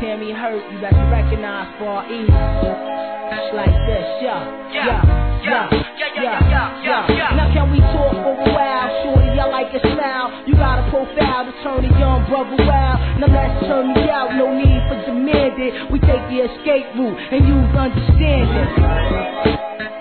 Miami hurt, you better recognize Far East. It's like this, yeah. Now can we talk for a while? Shorty, I like your style. You got a profile to turn a young brother wild. Now let's turn me out, no need for demanding. We take the escape route and use understanding.